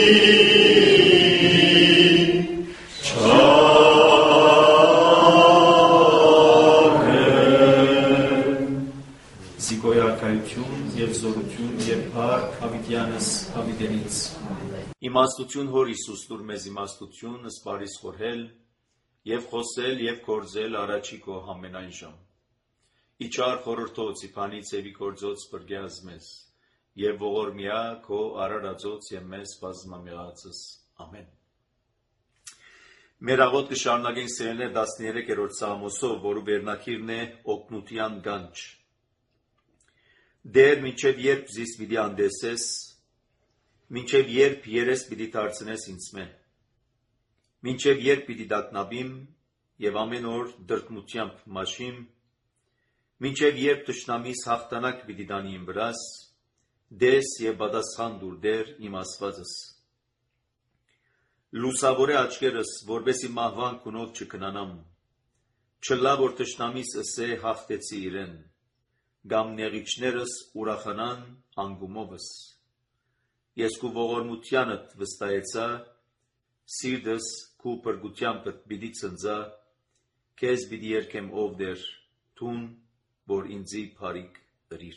Զիգոյարքայություն և զորություն և փառք Հավիտյանս Հավիտենից։ Իմաստություն Հոր Հիսուս տուր մեզ իմաստություն, սպարիս խորհել և խոսել և գործել առաջի քո ամենայն ժամ։ Իչար խորհրդոց իփանի ծևի գործոց բրգյազ մեզ և ողորմյա քո արարածոց և մեզ բազմամեղացս։ Ամեն։ Մեր աղոտ կշարունակենք սիրելիներ 13-րդ Սաղմոսով, որը վերնագիրն է օգնության գանչ։ Դեր մինչև երբ զիս պիտի անդեսես, մինչև երբ երես պիտի դարձնես ինձմե, մինչև երբ պիտի դատնաբիմ և ամեն օր դրդմությամբ մաշիմ, մինչև երբ թշնամիս հաղթանակ պիտի տանի իմ վրաս, դես և պատասխան տուր Տեր իմ Աստվածս։ Լուսավորե աչքերս, որպեսզի մահվան գունով չքնանամ, չլա որ թշնամիս ըսե հաղթեցի իրեն, կամ նեղիչներս ուրախանան անգումովս։ Ես քու ողորմությանդ վստահեցա, սիրտս քու փրկությամբ պիտի ցնծա, քեզ պիտի երգեմ ով Տեր, թուն, որ ինձի փառիք ըրիր։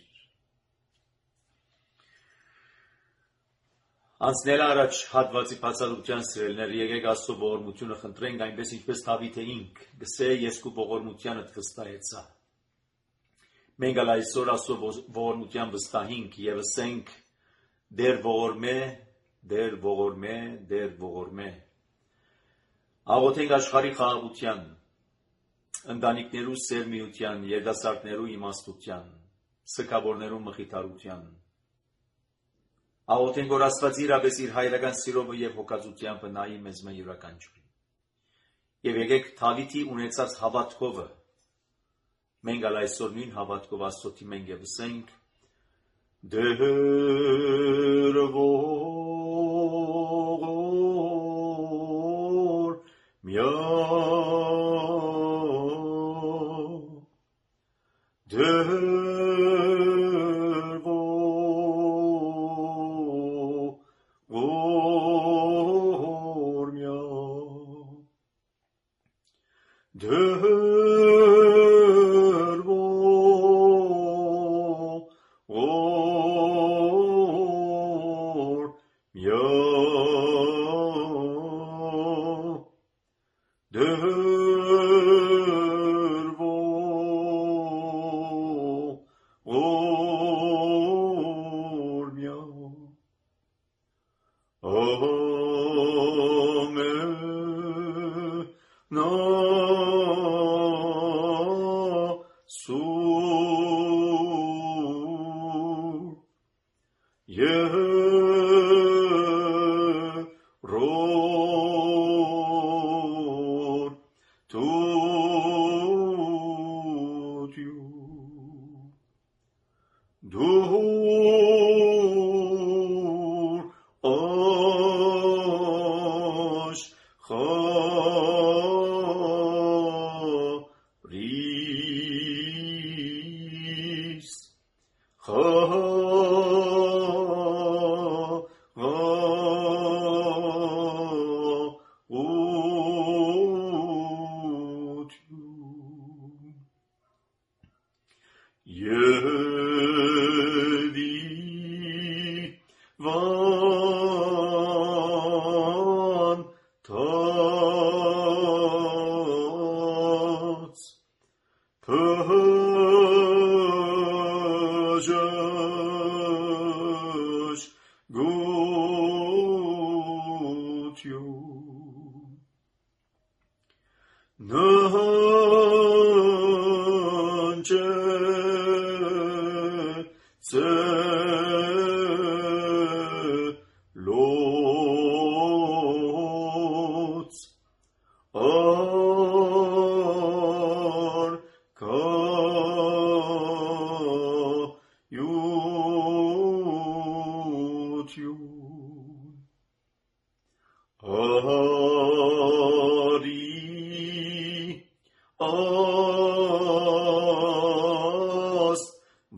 Անցնել առաջ հատվածի բացատրության սիրելիներ, եկեք Աստծո ողորմությունը խնդրենք, այնպես ինչպես Դավիթը ինք գսե ես քու ողորմությանդ վստահեցա։ Մենք այսօր Աստծո ողորմության վստահենք և ասենք Դեր ողորմե, Դեր ողորմե, Դեր ողորմե։ Աղոթենք աշխարհի խաղաղության, ընտանիքներու սերմիության, երիտասարդներու իմաստության, սգավորներու մխիթարության։ Աղոթենք որ Աստված իրապես իր հայրական սիրովը և հոգածությամբ նայի մեզ յուրաքանչյուրին։ Եվ եկեք Դավիթի ունեցած հավատքովը մենք այսօր նույն հավատքով Աստծոյի մենք և ասենք Դեր ողորմյա, Դեր ողորմյա, Դեր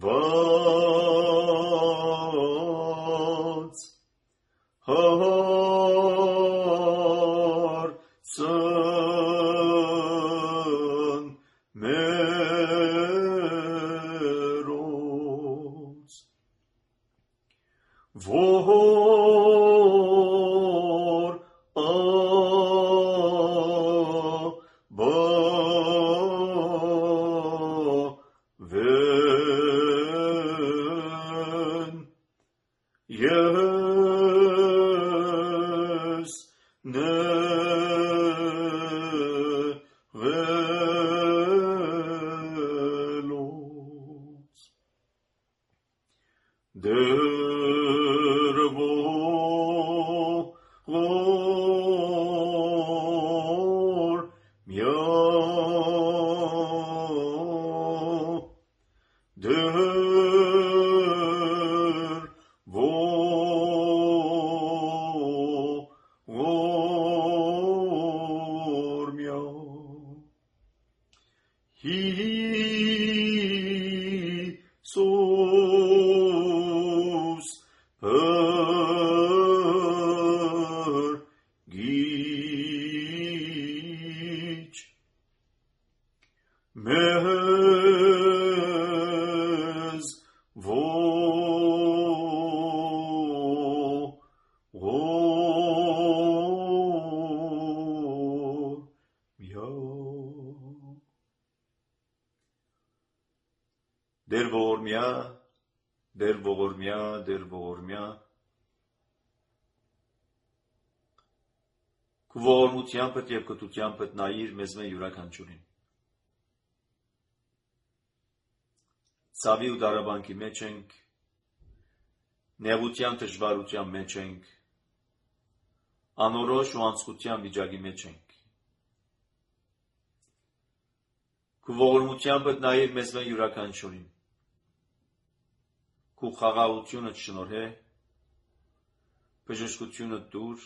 Astված նեղելոց դրվոր միա Հիսուս փրկիչ մեզ Դեր ողորմյա Քու ողորմությանդ և կտությանդ նայիր մեզ մե յուրաքանչյուրին Ցավի ու դարաբանքի մեջ ենք նեղության դժվարության մեջ ենք անորոշ ու անցկության վիճակի մեջ ենք Քու ողորմությանդ նայիր մեզ մե յուրաքանչյուրին Քու խաղաղությունդ շնորհե բժշկությունդ դուր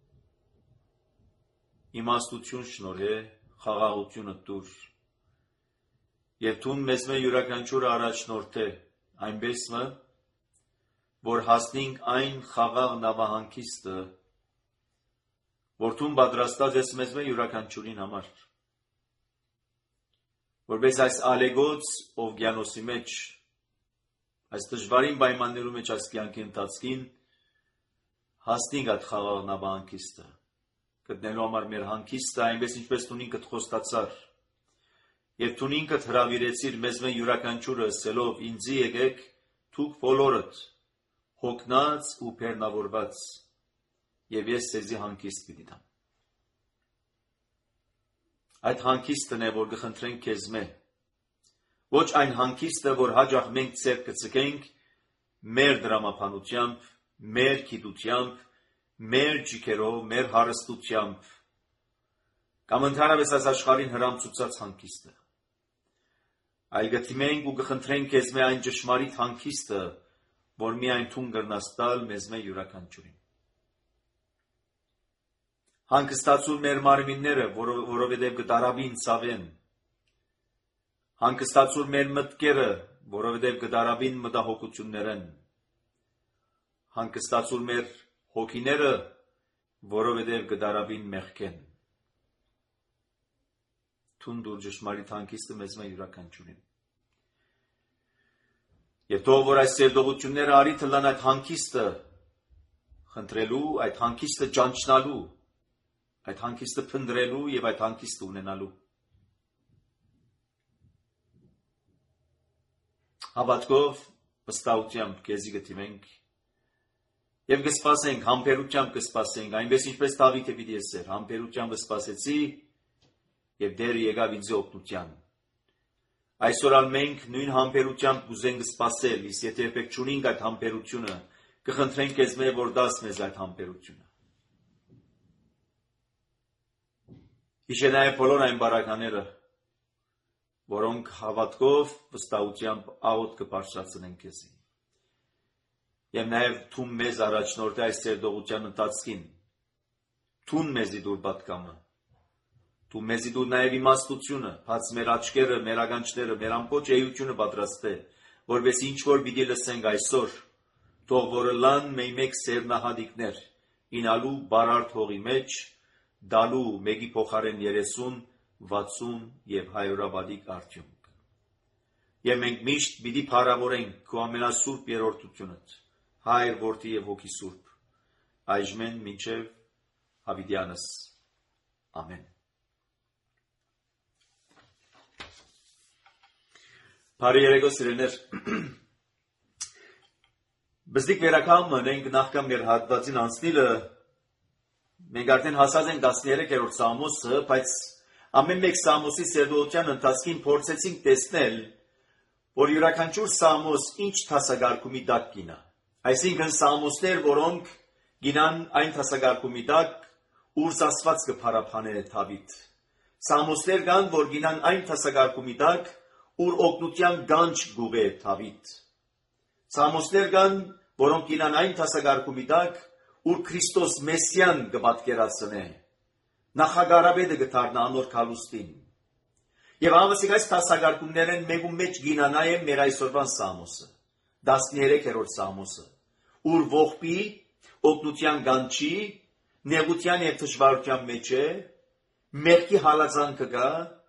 իմաստություն շնորհե խաղաղությունդ դուր Եվ թուն մեզ մե յուրաքանչյուրը առաջնորդե այնպես մը որ հասնենք այն խաղաղ նավահանգիստը որ թուն պատրաստած ես մեզ մե յուրաքանչյուրին համար որպես այս ալեգոց օվկիանոսի մեջ Այս դժվարին պայմաններում մեջ այս կյանքի ընթացքին հասնենք այդ խաղաղ նավահանգիստը գտնելու համար մեր հանգիստը այնպես ինչպես դու ինքդ խոստացար եւ դու ինքդ հրավիրեցիր մեզ մե յուրաքանչյուրը ասելով ինձի եկեք դուք բոլորդ հոգնած ու բեռնավորված եւ ես ձեզի հանգիստ պիտի տամ Այդ հանգիստն է որ կխնդրենք քեզ մե Ոչ այն հանգիստը, որ հաջող մենք ձեռք կցկենք մեր դրամապանությամբ, մեր գիտությամբ, մեր ջիքերով, մեր հարստությամբ, կամ ընդհանրապես այս աշխարհին հրամցուցած հանգիստը։ Այլ գտիմենք ու կխնդրենք քեզ մե այն ճշմարիտ հանգիստը, որ միայն դու կգրնաս տալ մեզ մե յուրաքանչյուրին։ Հանգստացու մեր մարմինները, որովհետև կդարաբին ցավեն Հանգստացուր մեր մտքերը, որովհետև կդարաբին մտահոգություններն Հանգստացուր մեր հոգիները, որովհետև կդարաբին մեղքեն Թուն դուր ճշմարիտ հանգիստը մեզ մե յուրաքանչյուրին Եվ թող որ այս սերտողությունները արի թլան այդ հանգիստը խնդրելու, այդ հանգիստը ճանչնալու, այդ հանգիստը փնտրելու եւ այդ հանգիստը ունենալու Հավատքով, վստահությամբ քեզի գտիմենք եւ կսպասենք, համբերությամբ կսպասենք, այնպես ինչպես Դավիթը պիտի ասեր, համբերությամբ սպասեցի եւ դեր եկավ ինձ օգնության։ Այսօր մենք նույն համբերությամբ կուզենք սպասել, իսկ եթե երբեք չունենք այդ համբերությունը, կխնդրենք քեզ մե որ դաս մեզ այդ համբերությունը։ Հիշե նաեւ բոլոր այն բարակաները որոնք հավատքով, վստահությամբ աղոտ կբարձրացնեն քեզի։ Եվ նաև թուն մեզ առաջնորդ այս սերտողության ընթացքին, թուն մեզի դուր պատկամը, թուն մեզի դուր նաև իմաստությունը, բաց մեր աչքերը, մեր ականջները, մեր ամբողջ էությունը պատրաստե, որպես ինչ որ պիտի լսենք այսօր, թող որը լան մեկ սերնահատիկներ, ինալու բարարդ հողի մեջ, դալու մեկի փոխարեն 30 60 եւ 100-աբադիկ արդյունք։ Եվ մենք միշտ պիտի փառավորենք քո ամենասուրբ երրորդությունդ, Հայր, Որդի եւ Հոգի Սուրբ, այժմեն մինչև հավիտյանս։ Ամեն։ Բարի երեկո սիրելիներ։ Բզդիկ վերակամ մենք նախքան մեր հատվածին անցնելը Մենք արդեն հասած ենք 13-րդ Սամոսը, բայց ամեն մեկ Սամոսի սերտողության ընթացքին փորձեցինք տեսնել, որ յուրաքանչյուր Սամոս ինչ դասակարգումի տակ գինա։ Այսինքն Սամոսներ, որոնք գինան այն դասակարգումի տակ, ուր Աստված կփարապանե Դավիթ։ Սամոսներ կան, որ գինան այն դասակարգումի տակ, ուր օգնության գանջ գուղե Դավիթ։ Սամոսներ կան, որոնք գինան այն դասակարգումի տակ, ուր Քրիստոս Մեսիան կպատկերացնե, նախագարաբեդը կդառնա անոր քալուստին։ Եվ ամասիկ այս դասակարգումներն մեկում մեջ գինանա է մեր այսօրվան Սամոսը, 13-րդ Սամոսը, ուր ողբի, օգնության գանչի, նեղության և դժվարության մեջ է, մեղքի հալածանքը կա,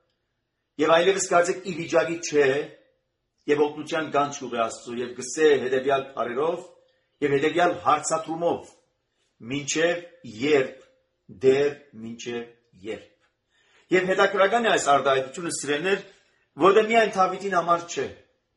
եւ այլևս կարծեք ի վիճակի չէ, եւ օգնության գանչ ուղի Աստծո, եւ գսե հետեւյալ բարերով եւ հետեւյալ հարցադրումով, մինչև երբ, դեր մինչև երբ։ Եվ հետաքրական է այս արտահայտությունը սիրելիներ, որը միայն Դավիթին համար չէ,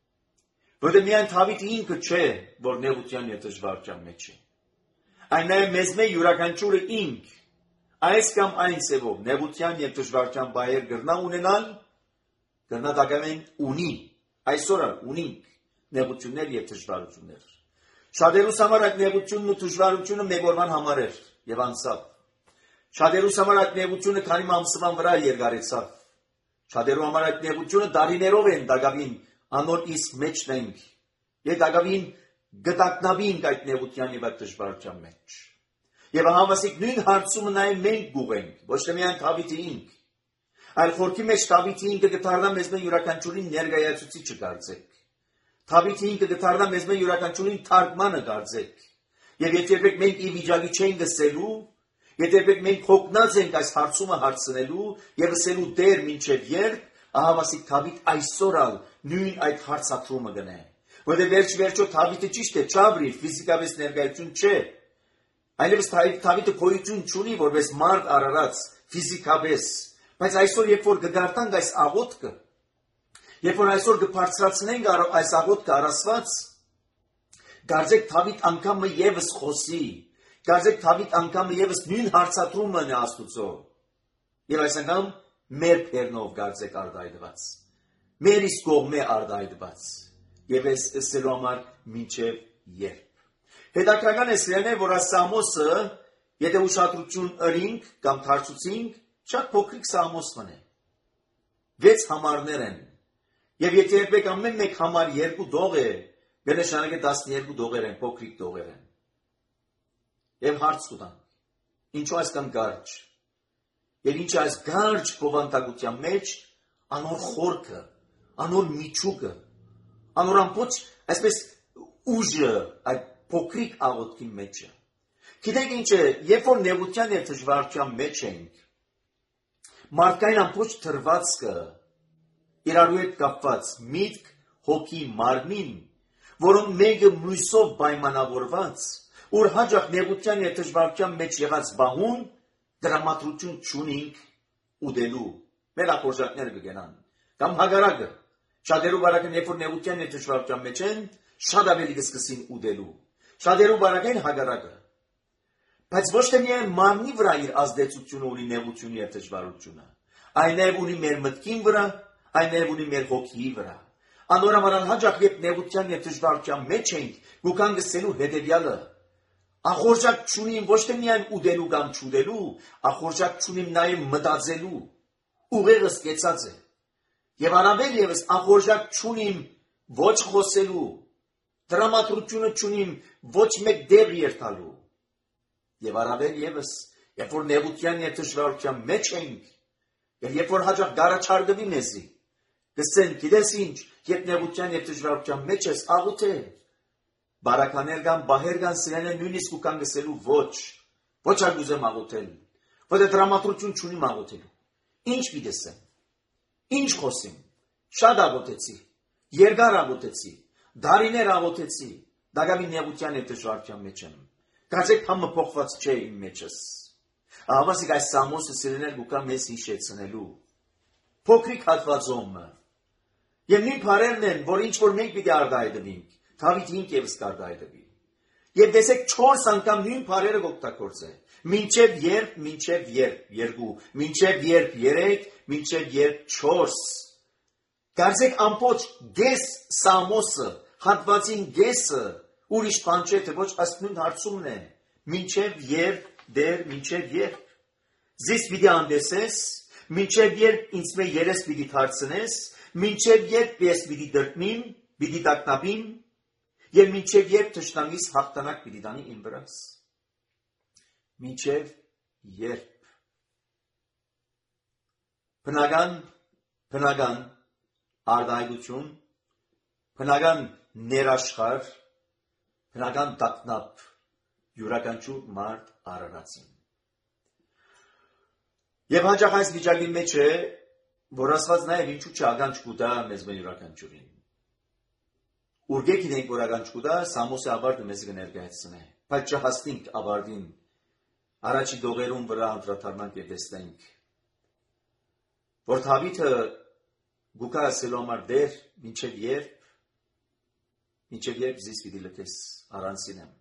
որը միայն Դավիթը ինքը չէ, որ նեղության եւ դժվարության մեջ է։ Այն նաեւ մեզ մեր յուրաքանչյուրը ինք այս կամ այն ծևով նեղության եւ դժվարության բայեր գրնա ունենալ, գրնա դակամեն ունի, այսօր ունինք նեղություններ եւ դժվարություններ։ Շատերուս համար այդ նեղությունն ու դժվարությունը մեկ օրվան համար էր եւ անցավ։ Շատերուս համար այդ նեղությունը քանի ամսվան վրա երկարեցավ։ Շատերու համար այդ նեղությունը դարիներով են դակավին անոր իսկ մեջն ենք եւ դակավին գտակնավինք այդ նեղության եւ այդ դժվարության մեջ։ Եվ համասիկ նույն հարցումը նաեւ մենք գուղենք, ոչ թե միայն Դավիթը ինք, այլ խորքի մեջ Դավիթը ինքը կդառնա մեզ մեր յուրաքանչյուրին ներկայացուցիչը կարծեք։ Դավիթը ինքը կդառնա մեզ մեր յուրաքանչյուրին թարգմանը կարծեք։ Եվ եթե մենք ի վիճակի չենք գսելու, եթե մենք հոգնած ենք այս հարցումը հարցնելու եւ ասելու դեր մինչև երբ, ահավասիկ Դավիթ այսօր նույն այդ հարցադրումը գնե։ Որտեղ վերջ-վերջո Դավիթը ճիշտ է, չաբրի, ֆիզիկապես ներկայություն չէ։ Այլևս Դավիթը գոյություն չունի որպես մարդ արարած ֆիզիկապես, բայց այսօր երբ որ կգարտանք այս աղոթքը, երբ որ այսօր կբարձրացնենք այս աղոթքը առասված, կարծեք Դավիթ անգամը եւս խոսի, կարծեք Դավիթ անգամը եւս նույն հարցադրումը է Աստուծո։ Եվ այս անգամ մեր բեռնով կարծեք արտահայտված, մեր իսկ կողմէ արտահայտված, եւ այս ասելու համար մինչև երբ։ Հետաքրական է սիրելիներ, որ այս Սամոսը, եթե ուշադրություն ըրինք կամ դարձուցինք, շատ փոքրիկ Սամոսն է։ 6 համարներ են։ Եվ եթե երբեք ամեն մեկ համար 2 դող է, կնշանակե 12 դողեր են, փոքրիկ դողեր են։ Եվ հարց տանք, ինչու այսքան կարճ։ Եվ ինչ այս կարճ բովանդակության մեջ անոր խորքը, անոր միջուկը, անոր ամբողջ այսպես ուժը այդ փոքրիկ աղոթքի մեջ է։ Գիտեք ինչ է, երբ որ նեղության եւ դժվարության մեջ ենք, մարդկային ամբողջ թրվածքը իրարու հետ կապված միտք, հոգի, մարմին, որոնք մեկը մյուսով պայմանավորված, ուր հաջող նեղության եւ դժվարության մեջ եղած բահուն դրամատրություն չունենք ուտելու։ Մեր ախորժակները կգնան։ Կամ հագարակը, շատերու բարակն երբ որ նեղության եւ դժվարության մեջ են, շատ ավելի կսկսին ուտելու։ Շատերու բարակն հագարակը։ Բայց ոչ թե միայն մարմնի վրա իր ազդեցությունը ունի նեղությունը եւ դժվարությունը, այլ նաեւ ունի մեր մտքին վրա, այլ նաեւ ունի մեր հոգիի վրա։ Անորոման հաջող երբ նեղության եւ դժվարության մեջ ենք, գուքան գսելու հետեւյալը։ Ախորժակ չունիմ ոչ թե միայն ուտելու կամ չուտելու, ախորժակ չունիմ նաեւ մտածելու։ Ուղեղս կեցած է։ Եվ առավել եւս ախորժակ չունիմ ոչ խոսելու, դրամատրությունը չունիմ ոչ մեկ դեր երթալու։ Եվ առավել եւս, երբ որ նեղության եւ դժվարության մեջ ենք, եւ երբ որ հաջող գարաչարգվի մեզի, կսեն, գիտես ինչ, երբ նեղության եւ դժվարության մեջ ես աղոթե։ Բարականեր կան, բահեր կան, սիրելիներ նույնիսկ ու կան գսելու ոչ ագուզեմ աղոթել, որտեղ դրամատրություն չունիմ աղոթելու։ Ինչ պիտեսեմ, ինչ խոսիմ, շատ աղոթեցի, երկար աղոթեցի, դարիներ աղոթեցի, դակավի նեղության եւ դժվարության մեջ եմ։ Կարծեք համը փոխված չէ իմ մեջս։ Ահավասիկ այս Սամոսը սիրելիներ գուկա մեզ հիշեցնելու։ Փոքրիկ հատվածոմը։ Եվ նույն բարերն են, որ ինչ որ մենք պիտի արտահայտվենք, Դավիթ ինք եւս կարտահայտվի։ Եվ տեսեք 4 անգամ նույն բառերը օգտագործել։ Մինչև երբ, երկու, մինչև երբ 3, մինչև երբ 4։ Կարծեք ամբողջ գես Սամոսը, հատվածին գեսը, ուրիշ բան չէ, թե ոչ ըստ նույն հարցումն է։ Մինչև երբ, դեր, մինչև երբ։ Զիս պիտի անդեսես, մինչև երբ ինձ մե երես պիտի թարցնես, մինչև երբ ես պիտի դրտնիմ, պիտի տակնաբիմ, և մինչև երբ թշնամիս հաղթանակ պիտի տանի իմ վրաս։ Մինչև երբ։ Բնական արտահայտություն, բնական ներաշխար, բնական տագնապ, յուրաքանչյուր մարդ արարածին։ Եվ հաճախ այս վիճակի մեջ է, որ ասված նաև ինչու չականջ կուտա մեզ մեն յուրաքանչյուրին։ Ուրգե գիտենք, որ ականջ կուտա, Սամոսի ավարտը մեզ կներկայացնե, բայց չհասնենք ավարտին, առաջի դողերում վրա անդրադառնանք և տեսնենք, որ Դավիթը գուկա ասելու համար դեր, մինչև երբ զիս պիտի լքես առանցին եմ։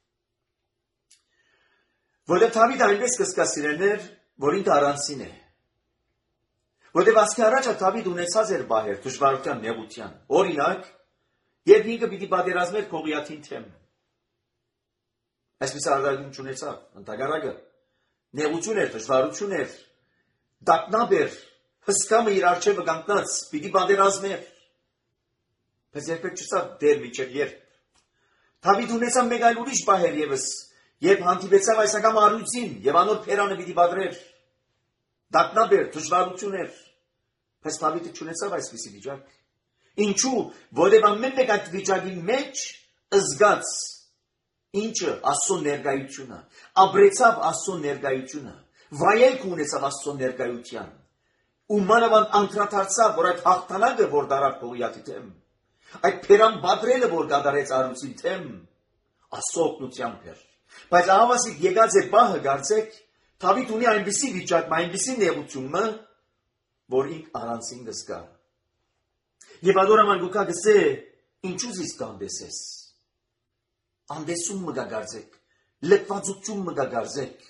Որտեղ Դավիթը այնպես կսկա սիրելներ, որ ինքը առանցին է։ Որտեղ ասքի առաջ Դավիթ ունեցած էր բահեր, դժվարության, նեղության։ Օրինակ, երբ ինքը պիտի պատերազմեր Գողիաթին թեմ։ Այսպես արտահայտություն չունեցավ, ընդհակառակը նեղություն էր, դժվարություն էր, տագնապ էր, հսկամը իր առջևը կանգնած, պիտի պատերազմեր։ Բայց երբեք չսավ դեր մինչև երբ։ Դավիթ ունեցավ մեկ այլ ուրիշ բահեր ևս, երբ հանդիպեցավ այս անգամ առույցին և անոր փերանը պիտի պատրեր։ Տագնապ էր, դժվարություն էր, բայց Դավիթը չունեցավ այսպիսի վիճակ։ Ինչու, որտեղ ամեն մեկ այդ վիճակի մեջ զգաց ինչը Աստծո ներկայությունը, ապրեցավ Աստծո ներկայությունը, վայելք ունեցավ Աստծո ներկայության, ու մանավանդ անդրադարձավ, որ այդ հաղթանակը, որ դարավ Գողիաթի դեմ, այդ փերան պատրելը, որ կատարեց առյուծի դեմ, Աստծո օգնությամբ էր։ Բայց ահավասիկ եկած է պահը, կարծեք, Դավիթ ունի այնպիսի վիճակ, այնպիսի նեղությունը, որ ինք առանցին կզգա։ Եվ ադորաման գուկա գսե, ինչու զիս կանդեսես։ Անդեսում մը կա կարծեք, լքվածություն մը կա կարծեք։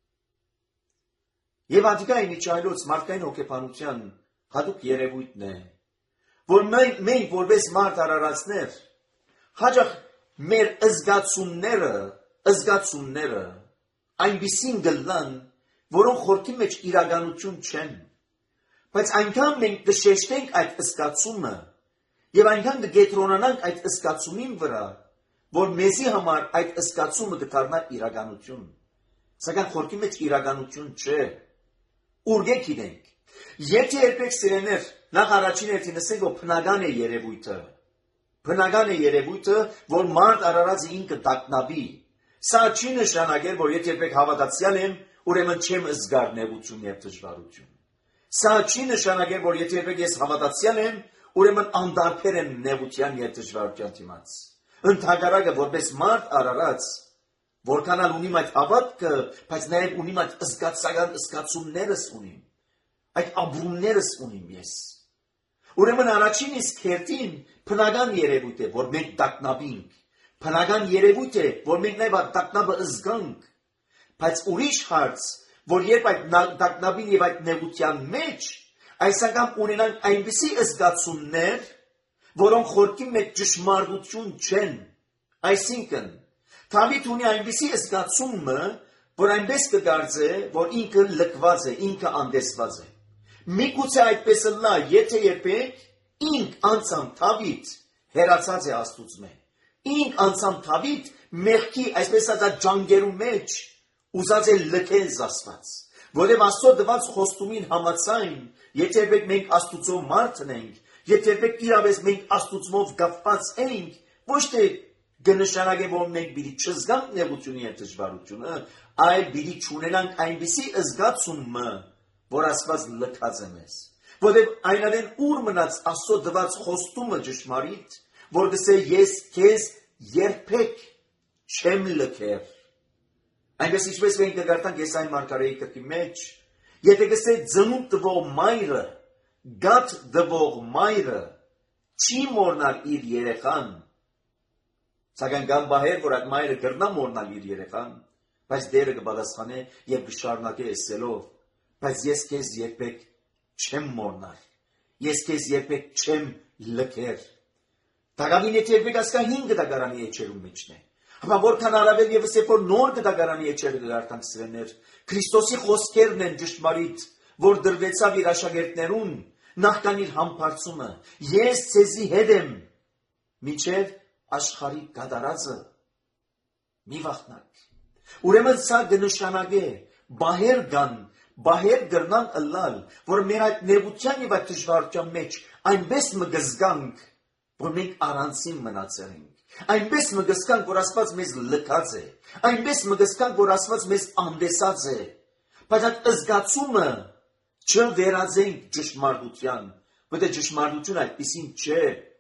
Եվ ադիկա իմիջայլոց մարդկային հոգեբանության հատուկ երևույթն է, որ մենք որպես մարդ արարածներ, հաճախ մեր զգացումները այնպիսին գլան, որոնք խորքի մեջ իրականություն չեն, բայց այնքան մենք կշեշտենք այդ զգացումը և այնքան կգետրոնանանք այդ զգացումին վրա, որ մեզի համար այդ զգացումը կդառնա իրականություն, սակայն խորքի մեջ իրականություն չէ, ուրգե գիտենք, եթե երբեք սիրելիներ, նախ առաջին հերթին ասենք, որ բնական է երևույթը, որ մարդ արարածը ինքը տագնապի, սա չի նշանակել, որ եթե երբեք հավատացյալ եմ, ուրեմն չեմ զգար նեղություն և դժվարություն։ Սա չի նշանակել, որ եթե երբեք ես հավատացյալ եմ, ուրեմն անդարբեր եմ նեղության և դժվարության դիմաց։ Ընդհակառակը, որպես մարդ արարած, որքանալ ունիմ այդ հավատքը, բայց նաև ունիմ այդ զգացական զգացումներս ունիմ, այդ ապրումներս ունիմ ես։ Ուրեմն առաջին իսկ հերթին բնական երևույթ է, որ մենք տագնապինք, բնական երևույթ է, որ մենք նաև այդ տագնապը զգանք, բայց ուրիշ հարց, որ երբ այդ տագնապին և այդ նեղության մեջ, այս անգամ ունենանք այնպիսի զգացումներ, որոնք խորքի մեջ ճշմարտություն չեն, այսինքն, Դավիթ ունի այնպիսի զգացումը, որ այնպես կկարծե, որ ինքը լքված է, ինքը անդեսված է։ Միգուցե այդպես լա, եթե երբեք ինք անցամ Դավիթ հեռացած է Աստծուց։ Ինք անցամ Դավիթ մեղքի այսպես ասած ջանքերու մեջ ուզած է լքել Աստված, որովհետև Աստծո տված խոստումին համաձայն, եթե երբեք մենք Աստծո մարդն ենք, եթե երբեք իրավես մենք Աստծով կապված ենք, ոչ թե կնշանակե, որ մենք պիտի չզգանք նեղությունը և դժվարությունը, այլ պիտի չունենանք այնպիսի զգացումը, որ Աստված լքած է մեզ։ Որովհետև այնադեն ուր մնաց Աստծո տված խոստումը ճշմարիտ, որ գսե ես քեզ երբեք չեմ լքեր։ Այնպես ինչպես մենք կգարտանք Եսայի մարգարեի գրքի մեջ, եթե գսե ծնունդ տվող մայրը, գաթ տվող մայրը չի մոռնալ իր երեխան, Սակայն կան բահեր, որ այդ մայրը կրնա մորնալ իր երեխան, բայց դերը կպատասխանե եւ կշարունակե ասելով. բայց ես քեզ երբեք չեմ մորնալ, ես քեզ երբեք չեմ լքեր։ Դակավին եթե երբեք ասկա 5 դագարանի էջերում մեջն է, ապա որքան առավել եւս երբ որ նոր դագարանի էջերը կգարտանք սրեներ, Քրիստոսի խոսքերն են ճշմարիտ, որ դրվեցավ իր աշակերտներուն, նախքան իր համբարձումը, ես ցեզի հետ եմ, մինչև աշխարհի կատարածը մի վախնակ։ Ուրեմն սա կնշանակե բահեր կան, բահեր գրնան ըլլալ, որ մեր այդ նեղության եւ այդ դժվարության մեջ այնպես մգզկանք, որ մենք առանցին մնացել ենք, այնպես մգզկանք, որ Աստված մեզ լքած է, այնպես մգզկանք, որ Աստված մեզ անդեսած է, բայց այդ զգացումը չվերածենք ճշմարտության, որտեղ ճշմարտությունը այդպեսին չէ։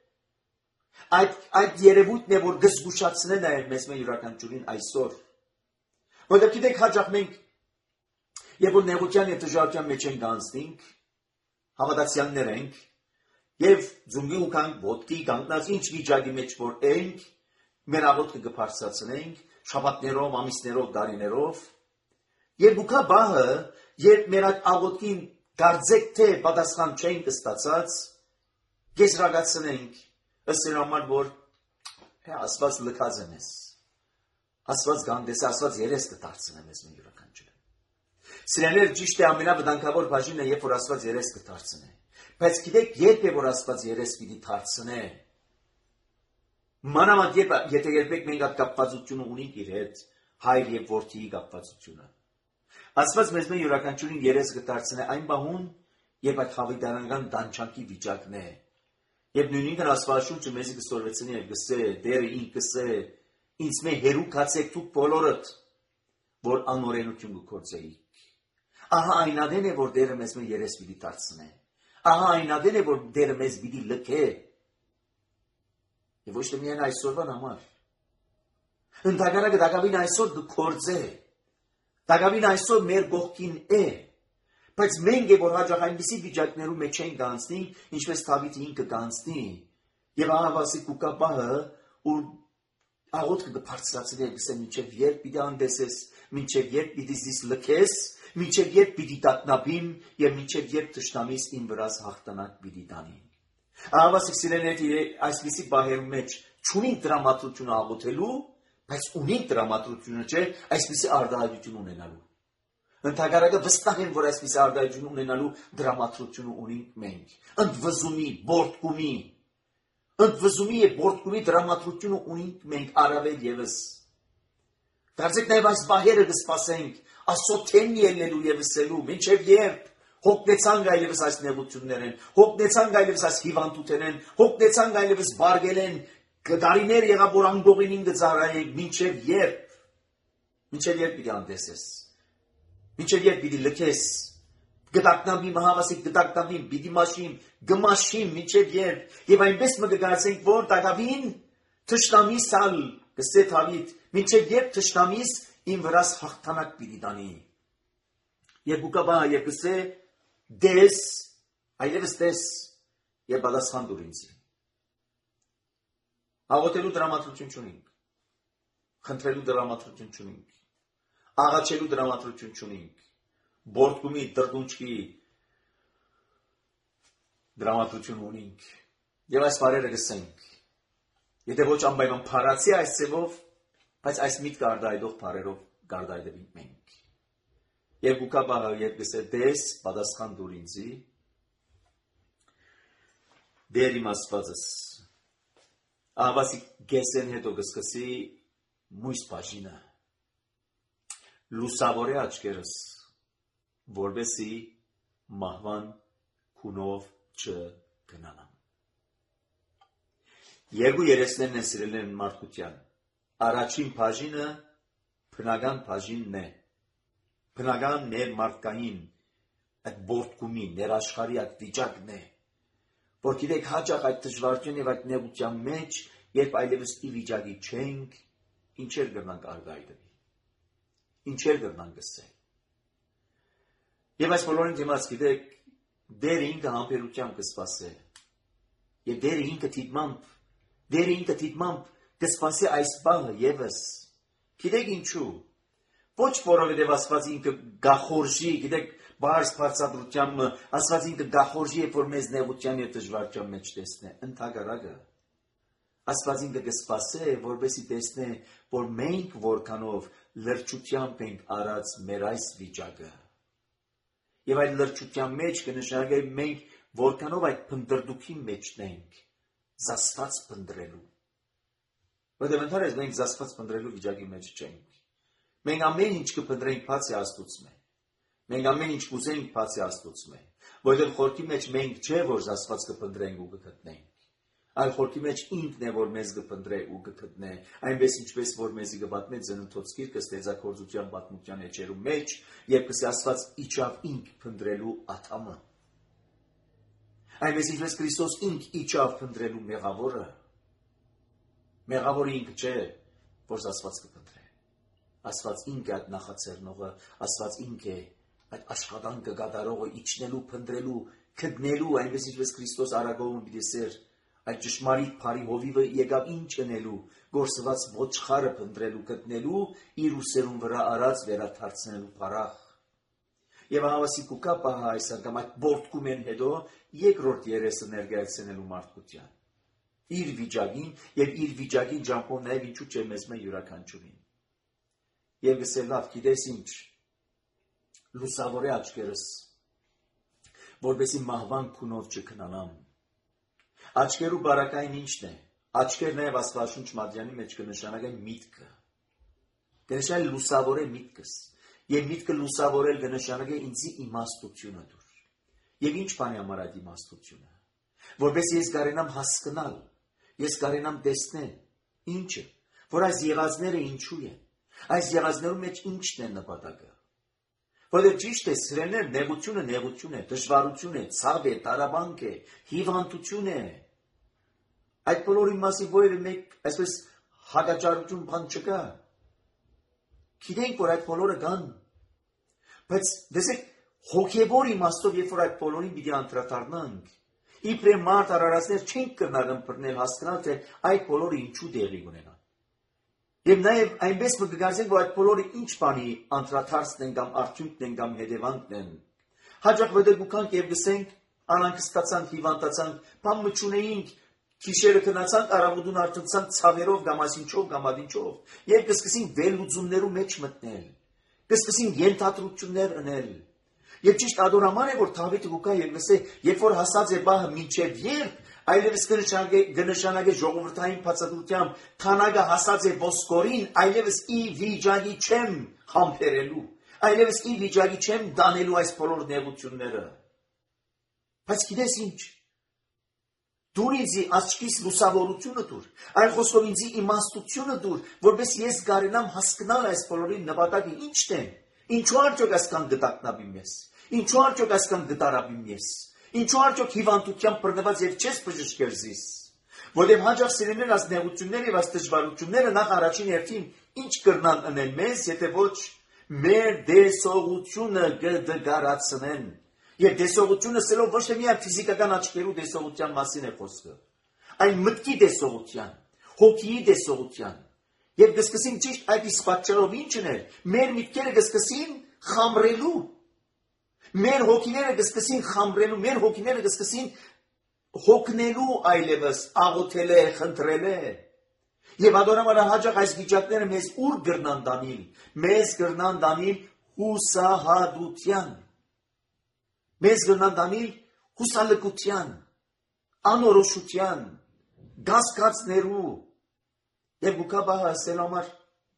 Այդ երևույթն է, որ գզգուշացնեն է մեզ մեր յուրաքանչյուրին այսօր։ Որտեղ գիտեք հաճախ մենք երբ որ նեղության եւ դժվարության մեջ ենք անցնենք, հավատացյալներ ենք, եւ ձունգի ու կանք ոտքի կանգնած ինչ վիճակի մեջ որ ենք, մեր աղոթքը կբարձրացնենք շաբաթներով, ամիսներով, տարիներով, եւ ուքա բահը, երբ մեր այդ աղոթքին դարձեք թե պատասխան չենք ստացած, կեսրագացնենք, ըստ համար որ Աստված լքած է մեզ, Աստված գանդես, Աստված երես կդարձնե մեզ մեր յուրաքանչյուրին։ Սիրելիներ, ճիշտ է ամենավտանգավոր բաժինը, երբ որ Աստված երես կդարձնե, բայց գիտեք, երբ է որ Աստված երես պիտի դարձնե, մանավանդ եթե երբեք մենք այդ կապվածությունը ունենք իր հետ, հայր եւ որդիի կապվածությունը։ Աստված մեզ մեր յուրաքանչյուրին երես կդարձնե այն բահուն, երբ այդ հավիտյանական դանչանքի վիճակն է, երբ նույնիսկ Աստվածաշունչը մեզ կսորվեցնի եւ գսե, դերը ինքս է, ինձ մե հերու կացեք դուք բոլորդ, որ անօրենություն կգործեիք։ Ահա այն ադեն է, որ դերը մեզ մեր երես պիտի դարձնե։ Ահա այն ադեն է, որ դերը մեզ պիտի լքե։ Եվ ոչ թե միայն այսօրվան համար։ Ընդհակառակը դակավին այսօր կգործե։ Դակավին այսօր մեր կողքին է։ Բայց մենք է որ հաճախ այնպիսի վիճակներում մեջ ենք գանցնի, ինչպես Դավիթը ինքը գանցնի, եւ ահա վասի կուկապահը, ու աղոթքը կբարձրացնի եւ գսե մինչեւ երբ պիտի անդեսես, մինչեւ երբ պիտի զիս լքես, մինչեւ երբ պիտի տատնաբիմ եւ մինչեւ երբ թշնամիս իմ վրաս հաղթանակ պիտի տանի։ Ահա վասի սիրելիներ, այսպիսի բահերում մեջ չունենք դրամատրություն աղոթելու, բայց ունենք դրամատրությունը չէ, այսպիսի արտահայտություն ունենալու։ Ընդհակառակը վստահ եմ, որ այսպիսի արտահայտություն ունենալու դրամատրությունը ունենք մենք։ Ընդվզումի, բորտկումի դրամատրությունը ունենք մենք առավել եւս։ Դարձեք նաեւ այս բահերը կսպասենք, Աստծո թենն ելնելու եւ ասելու, մինչեւ երբ հոգնեցանք այլևս այս նեղություններեն, հոգնեցանք այլևս այս հիվանդություններեն, հոգնեցանք այլևս բարգելեն, դարիներ եղավ որ անգողինին կծառայենք, մինչեւ երբ պիտի անդեսես, մինչեւ երբ պիտի լքես, գտակնամի մահավասիկ գտակնամի, պիտի մաշիմ, գմաշիմ, մինչեւ երբ, եւ այնպես մը կգացենք, որ տակավին թշնամիս ալ, գսե Դավիթ, մինչեւ երբ թշնամիս իմ վրաս հաղթանակ պիտի տանի։ Եվ ուկաբա եւ գսե դես, այլևս դես, եւ պատասխան դուր ինձ։ Աղոթելու դրամատրություն չունենք, խնդրելու դրամատրություն չունենք, աղաչելու դրամատրություն չունենք, բորտկումի, դրդունչքի դրամատրություն ունենք, եւ այս բարերը գսենք, եթե ոչ անպայման փարացի այս ձևով, բայց այս միտքը արդայդող բարերով գարդայդվենք մենք։ Եվ ուկաբաղը երբ գսե դես, պատասխան դուր ինձի, դեր իմ Աստվածս, ահավասի գեսեն հետո գսկսի մույս բաժինը, լուսավորե աչքերս, որբեսի մահվան քունով չգնանամ։ Երկու երեսներն են սիրել են մարդկության, առաջին բաժինը բնական բաժինն է, բնական ներմարտկային այդ բորտկումի, ներաշխարհի այդ վիճակն է, որ գիտեք հաճախ այդ դժվարության եւ այդ նեղության մեջ, երբ այլևս ի վիճակի չենք, ինչեր կգնանք արտահայտվի, ինչեր կգնանք գսել։ Եվ այս բոլորին դիմաց գիտեք, դերը ինքը համբերությամբ կսպասե, եւ դերը ինքը թիդմամբ կսպասի այս բանը եւս։ Գիտեք ինչու։ Ոչ որովհետև Աստված ինքը գախորժի, գիտեք, բարձ բարձրությամբ Աստված ինքը գախորժի է, որ մեզ նեղության եւ դժվարության մեջ տեսնե, ընդհակառակը։ Աստված ինքը կսպասե, որպեսզի տեսնե, որ մենք որքանով լրջությամբ ենք արած մեր այս վիճակը։ Եվ այդ լրջության մեջ կնշանակե մենք որքանով այդ փնտրդուքի մեջն ենք, զասված փնտրելու։ Որտեղ ընդհանրապես մենք զասված փնտրելու վիճակի մեջ չենք։ Մենք ամեն ինչ կփնտրենք բացի Աստծո։ Մենք ամեն ինչ կուզենք բացի Աստծո։ Որտեղ խորքի մեջ մենք չէ որ զասված կփնտրենք ու կգտնենք։ Այլ խորքի մեջ ինքն է որ մեզ կփնտրե ու կգտնե, այնպես ինչպես որ մեզի կպատմե Ծննդոց գիրքը ստեղծագործության պատմության էջերու մեջ, երբ կսի Աստված իջավ ինք փնտրելու աթամը։ Այնպես ինչպես Քրիստոս ինք իջավ փնտրելու մեղավորը։ Մեղավորը ինքը չէ, որ զասված կփնտրե։ Աստված ինքը այդ նախաձեռնողը, Աստված ինքը այդ աշխատանքը կատարողը իջնելու, փնտրելու, գտնելու, այնպես ինչպես Քրիստոս արագողում պիտի սեր, այդ ճշմարիտ բարի հովիվը եկավ ինչ ընելու, գործված ոչխարը փնտրելու, գտնելու, իր ուսերուն վրա արած վերադարձնելու փառախ։ Եվ հավասիկ ու կա պահա այս անգամ այդ բորտկումեն հետո երկրորդ երեսը ներկայացնելու մարդկության։ Իր վիճակին եւ իր վիճակին ջամփով նաեւ ինչու՞ չէ մեզ մե յուրաքանչյուրին։ Եվ գսել լավ գիտես ինչ լուսավորե աչքերս որպեսի մահվան քունով չքնանամ։ Աչքերու բարակային ինչն է։ Աչքեր նաեւ Աստվածաշունչ Մատյանի մեջ կնշանակեն միտքը։ Կնշանակի լուսավորե միտքս։ Եվ միտքը լուսավորել կնշանակե ինձի իմաստությունը դուր։ Եվ ինչ բանի համար այդ իմաստությունը։ Որպեսի ես կարենամ հասկանալ, ես կարենամ տեսնել ինչը, որ այս եղածները ինչու են։ Այս եղածներու մեջ ինչն է նպատակը։ Որտեղ ճիշտ է սրելներ նեղություն է, դժվարություն է, ցավ է, տարաբանք է, հիվանդություն է։ Այդ բոլորի մասին որևէ մեկ այսպես հակաճառություն բան չկա։ Գիտենք որ այդ բոլորը կան։ Բայց դեսեք հոգևոր իմաստով երբ որ այդ բոլորին պիտի անդրադառնանք, իբրե մարդ արարածներ չենք կրնալ ըմբռնել հասկանալ թե այդ բոլորը ինչու տեղի ունենան։ Եվ նաև այնպես կգարձենք, որ այդ բոլորը ինչ բանի անդրադարձն են կամ արդյունքն են կամ հետևանքն են։ Հաճախ վդեգուկանք եւ գսենք, անհանգստացանք, հիվանդացանք, բան մչունեինք, քիշերը քնացանք, արավուդուն արթնցանք ցավերով կամ ասինչով կամ ադինչով, եւ կսկսենք վերլուծումներու մեջ մտնել, կսկսենք ենթադրություններ անել։ Եվ ճիշտ ադորաման է որ Դավիթը գուկա եւ լսե, երբ որ հասած է բահը մինչեւ երբ այլևս կնշանակե ժողովրդային բացատրությամբ թանագը հասած է ոսկորին, այլևս ի վիճակի չեմ համբերելու, այլևս ի վիճակի չեմ դանելու այս բոլոր նեղությունները։ Բայց գիտես ինչ։ Դուր ինձի աչքիս լուսավորությունը դուր, այլ խոսքով ինձի իմաստությունը դուր, որպես ես կարենամ հասկանալ այս բոլորի նպատակը ինչն է։ Ինչու արդյոք այսքան գտակնաբի մեզ։ Ինչու արդյոք այսքան գտարաբի մեզ։ Ինչու արդյոք հիվանդությամբ բռնված եւ չես բժշկել զիս։ Որտեղ հաջող սիրելիներ այս նեղությունները եւ այս դժվարությունները նախ առաջին հերթին ինչ կրնան անել մեզ, եթե ոչ մեր դեսողությունը կդգարացնեն։ Եվ դեսողությունը սելով ոչ թե միայն ֆիզիկական աչքերու դեսողության մասին է խոսքը, այն մտքի դեսողության, հոգիի դեսողության։ Եվ կսկսին ճիշտ այդ իսկ պատճառով ինչն է, մեր միտքերը կսկսին խամրելու, մեր հոգիները կսկսին խամրելու, մեր հոգիները կսկսին հոգնելու այլևս, աղոթել է, խնդրել է։ Եվ ադորամարա հաջող այս վիճակները մեզ ուր գրնան դանիլ, մեզ գրնան դանիլ հուսահատության, մեզ գրնան դանիլ հուսալկության, անորոշության, գասկածներու, եւ գուկա բահը ասել համար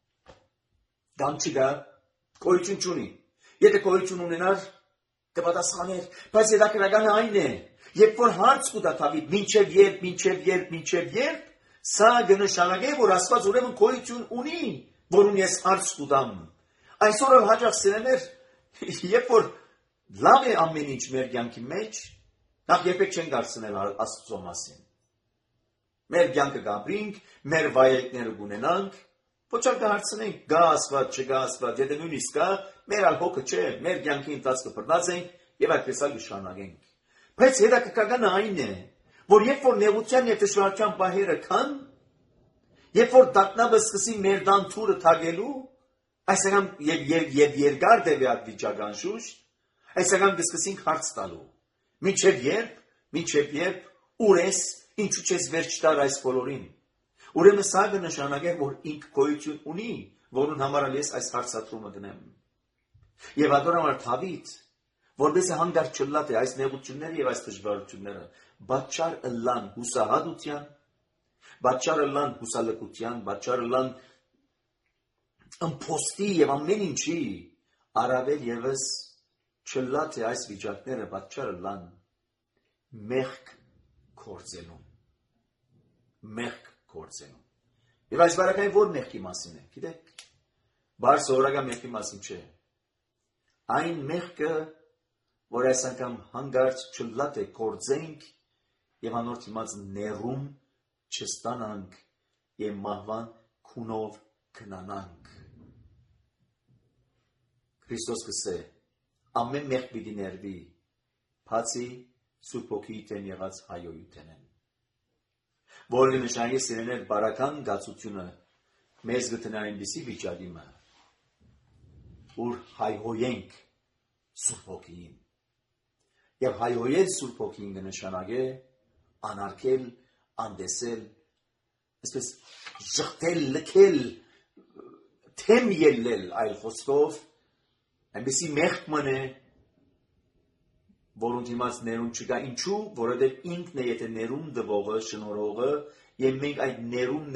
դամ չկա, կոյություն չունի։ Եթե կոյություն ունենար, կպատասխաներ, բայց հետաքրքրականը այն է, երբ որ հարց կուտա Դավիթ, մինչև երբ, սա կնշանակե, որ Աստված ուրեմն կոյություն ունի, որուն ես հարց կուտամ։ Այսօր հաջող սիրելիներ, երբ որ լավ է ամեն ինչ մեր կյանքի մեջ, նախ երբեք չենք հարցնել Աստծո մասին։ Մեր կյանքը կապրինք, մեր վայելքները կունենանք, ոչ էլ կհարցնենք, գա Աստված, չգա Աստված, եթե նույնիսկ կա, մեր ալ հոգը չէ, մեր կյանքի ընթացքը բռնած ենք եւ այդպես ալ կշարունակենք։ Բայց հետաքրքրականը այն է, որ երբ որ նեղության եւ դժվարության պահերը կան, Երբ որ դատնավը սկսի մեր դան թուրը թագելու, այսինքն եւ երկար դեպի այդ վիճականշուշտ, այսինքն կսկսենք հարց տալու։ Մինչև երբ ուր ես, ինչու չես վերջ տար այս բոլորին։ Ուրեմն սա կնշանակե, որ ինք գոյություն ունի, որուն համար ես այս հարցադրումը դնեմ։ Եվ ադորամար Դավիթ, որպես հանգարց չլատ է այս նեղությունները եւ այս դժվարությունները, բաճար ըլլան հուսահատության, բաճար ըլլան հուսալքության, բաճար ըլլան ըմփոստի եւ ամեն ինչի, առավել եւս չլատ է այս վիճակները բաճար ըլլան մեղք կործելու։ Եվ այս բարակային որ մեղքի մասին է, գիտեք, բարձ օրական մեղքի մասին չէ։ Այն մեղքը, որ այս անգամ հանգարց չլատ է կործենք եւ անորդ իմաց ներում չստանանք եւ մահվան քունով քնանանք։ Քրիստոս կսե ամեն մեղք պիտի ներվի, բացի Սուրբ Հոգիի դեմ եղած հայոյութենեն։ Որ նշանակի սիրելիներ բարական գացությունը մեզ գտնի այնպիսի վիճակի մը, որ հայհոյենք Սուրբ Հոգիին։ Եվ հայհոյել Սուրբ Հոգիին կնշանակե անարգել, անդեսել, այսպես ժխտել, լքել, թեմ ելնել այլ խոսքով, այնպիսի մեղք մնե, որոնց իմաց ներում չկա, ինչու, որովհետև ինքն է եթե ներում դվողը, շնորհողը, եւ մենք այդ ներում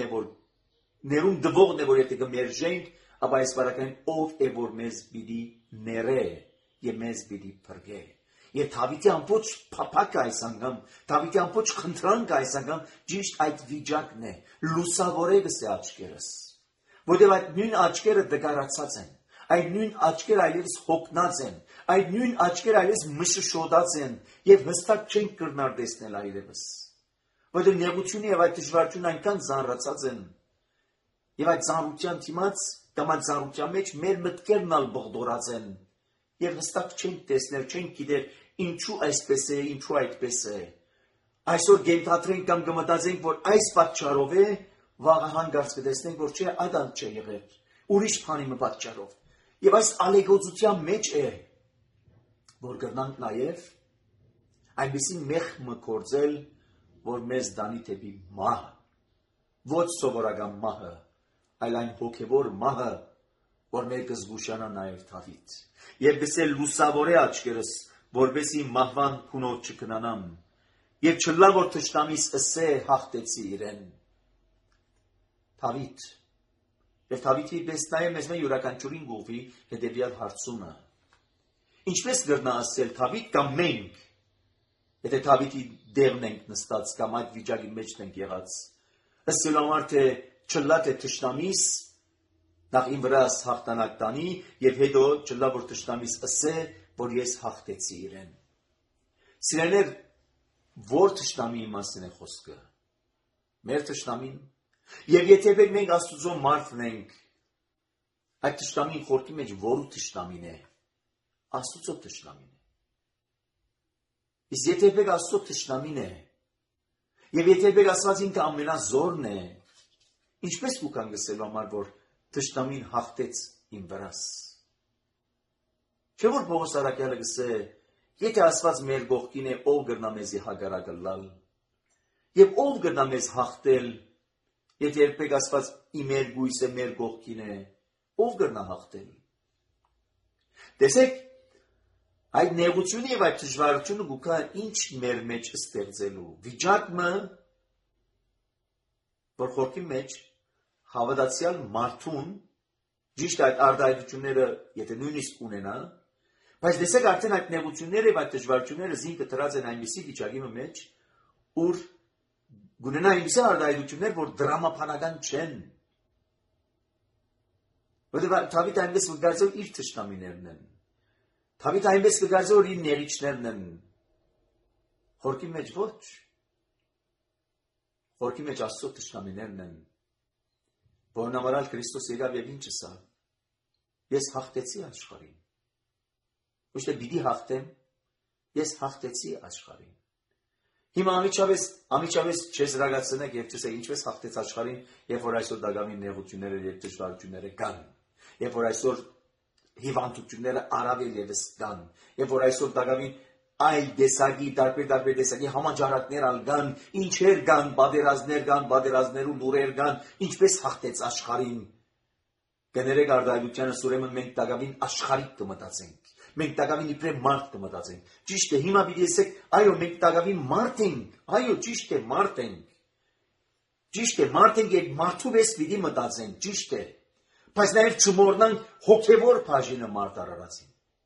դվողն է, որ եթե կմերժենք, ապա այս բարակային ով է, որ մեզ պիտի ներե եւ մեզ պիտի փրկե։ Եվ Դավիթի ամբողջ փափակը այս անգամ, Դավիթի ամբողջ խնդրանքը այս անգամ ճիշտ այդ վիճակն է, լուսավորե գսե աչքերս, որտեղ այդ նույն աչքերը դգարացած են, այդ նույն աչքերը այլևս հոգնած են, այդ նույն աչքերը այլևս մշշոդած են եւ հստակ չեն կրնար տեսնել այլևս, որտեղ նեղությունը եւ այդ դժվարությունը այնքան զանրացած են, եւ այդ զանրության դիմաց կամ այդ զանրության մեջ մեր մտքերն ալ բղդորած են եւ հստակ չեն տեսնել, չեն գիտեր ինչու այսպես է, ինչու այդպես է։ Այսօր գենթադրենք կամ կմտածենք, որ այս պատճառով է, վաղը հանգարց կտեսնենք, որ չէ, այդան չէ եղել, ուրիշ բանի պատճառով։ Եվ այս ալեգոծության մեջ է, որ կրնանք նաև այնպիսի մեղք կործել, որ մեզ դանի դեպի մահ, ոչ սովորական մահը, այլ այն հոգևոր մահը, որ մեր կզգուշանա նաև Դավիթ։ Եվ գսել լուսավորե աչքերս, որպեսզի մահվան քունով չքնանամ, եւ չլա որ թշնամիս ըսե հաղթեցի իրեն։ Դավիթ։ Եվ Դավիթի պես նաև մեզ յուրաքանչյուրին գուղվի հետևյալ հարցումը. ինչպես կրնա ասել Դավիթ կամ մենք, եթե Դավիթի դերն ենք նստած կամ այդ վիճակի մեջ ենք եղած, ասելու համար թե չլա թե թշնամիս նախ իմ վրաս հաղթանակ տանի եւ հետո չլա որ թշնամիս ըսե որ ես հաղթեցի իրեն։ Սիրելիներ, որ թշնամի մասին է խոսքը։ Մեր թշնամին։ Եվ եթե մենք Աստծո մարդն ենք, այդ թշնամին խորքի մեջ որու թշնամին է։ Աստծո թշնամին է։ Իսկ եթե մենք Աստծո թշնամին է, եւ եթե մենք ասված ինքը ամենազորն է, ինչպես կուքան գսելու համար որ թշնամին հաղթեց իմ վրաս։ Չէ որ Պողոս առաքյալը գսե, եթե ասված մեր կողքին է, ով կրնա մեզի հագարակը լալ, եւ ով կրնա մեզ հաղթել, եթե երբեք ասված իմեր գույսը մեր կողքին է, ով կրնա հաղթել։ Տեսեք, այդ նեղությունը եւ այդ դժվարությունը գուքա ինչ մեր մեջ ստեղծելու վիճակը, որ խորքի մեջ հավատացյալ մարդուն ճիշտ այդ արտահայտությունները, եթե նույնիսկ ունենա, բայց տեսեք արդեն այդ նեղությունները եւ այդ դժվարությունները զինքը դրած են այնպիսի վիճակի մեջ, ուր գունենա այնպիսի արտահայտություններ, որ դրամապանական չեն։ Որտեղ Դավիթ այնպես կգարձել իր թշնամիներն են։ Դավիթ այնպես կգարձել իր ներիչներն են։ Խորքի մեջ ոչ։ Խորքի մեջ Աստծո թշնամիներն են։ Որն ամառալ Քրիստոս եկավ եւ ինչ ասավ։ Ես հաղթեցի աշխարհին։ Ոչ թե պիտի հաղթեմ, ես հաղթեցի աշխարհին։ Հիմա ամիջապես չես ռագացնեք եւ չես ինչպես հաղթեց աշխարհին, երբ որ այսօր դագամի նեղությունները եւ դժվարությունները կան, երբ որ այսօր հիվանդությունները առավել եւս կան, երբ որ այսօր դագամի այլ դեսագի տարբեր դեսագի համաճարակներ ալգան, ինչեր կան, բادرազներ կան, բادرազներու լուրեր կան, ինչպես հաղթեց աշխարհին։ Կներեք արդայությանը ուրեմն մենք դագամին աշխարհիկ կմտածենք։ Մենք դագավին իբրև մարդ կմտածենք։ Ճիշտ է, հիմա պիտի ասեք, այո, մենք դագավին մարդ ենք։ Այո, ճիշտ է, մարդ ենք։ Ճիշտ է, մարդ ենք եւ մարդու պես պիտի մտածենք, ճիշտ է։ Բայց նաեւ չմոռնանք հոգեվոր բաժինը մարդ արարածին։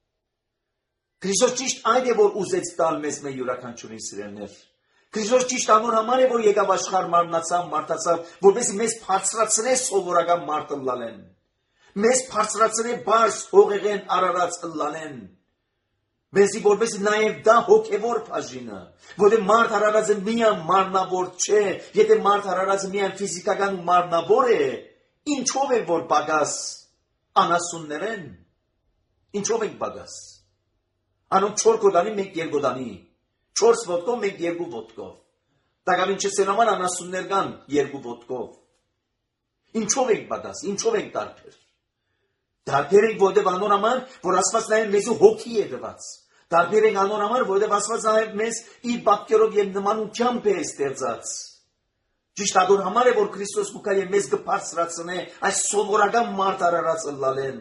Քրիստոս ճիշտ այդ է, որ ուզեց տալ մեզ մեր յուրաքանչյուրին սիրելներ։ Քրիստոս ճիշտ անոր համար է, որ եկավ աշխարհ մարմնացավ, մարդացավ, որովհետեւ մեզ բարձրացնե սովորական մարդը լալեն։ Մեզ բարձրացնե բարձ հողեղեն արարած ըլլանեն։ Մեզի որպես նաև դա հոգևոր բաժինը, որտեղ մարդ արարածը միայն մարմնավոր չէ, եթե մարդ արարածը միայն ֆիզիկական ու մարմնավոր է, ինչով է որ բագաս անասուններեն, ինչով ենք բագաս։ Անոնք 4 գոդանի, մենք 2 գոդանի, 4 ոտքով, մենք 2 ոտքով։ Տակավին չսենաման անասուններ կան 2 ոտքով։ Ինչով ենք բագաս, ինչով ենք տարբեր։ Տարբեր ենք, որտեղ անոր համար, որ Աստված նաև մեզ հոգի է տված։ Տարբեր ենք անոր համար, որտեղ Աստված նաև մեզ իր պատկերով եւ նմանությամբ է ստեղծած։ Ճիշտ ադոր համար է, որ Քրիստոս կուքա եւ մեզ կբարձրացնե այս սովորական մարդ արարած ըլլալեն։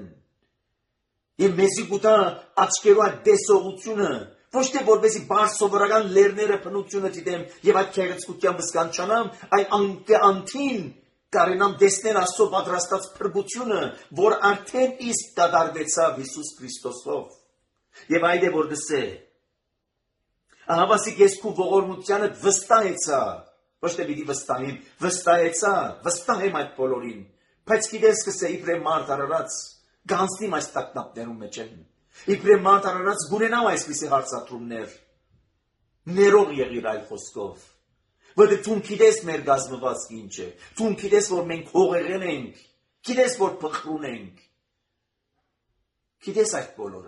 Եվ մեզի կուտա աչքերու այդ տեսողությունը, ոչ թե որպեսի բարձ սովորական լերները փնությունը դիտեմ եւ այդ քեղեցկությամբ սկանչանամ, այլ անտին կարենամ տեսնել Աստծո պատրաստած փրկությունը, որ արդեն իսկ դադարվեցավ Հիսուս Քրիստոսով։ Եվ այդ է որ դսե։ Ահավասիկ ես քու ողորմությանը վստահեցա, ոչ թե պիտի վստահեմ, վստահեմ այդ բոլորին, բայց գիտես կսե իբրև մարդ արարած, գանցնիմ այս տակնապներում մեջ են, իբրև մարդ արարած գունենամ այսպիսի հարցատրումներ, ներող եղիր այլ խոսքով, որտեղ դու գիտես մեր գազմվածքը ինչ է, դու գիտես որ մենք հողեղեն ենք, գիտես որ փխրուն ենք, գիտես այդ բոլորը։